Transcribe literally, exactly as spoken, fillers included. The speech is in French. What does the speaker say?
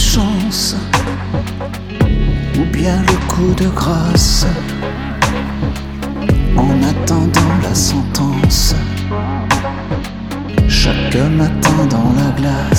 chance ou bien le coup de grâce en attendant la sentence. Chaque matin dans la glace,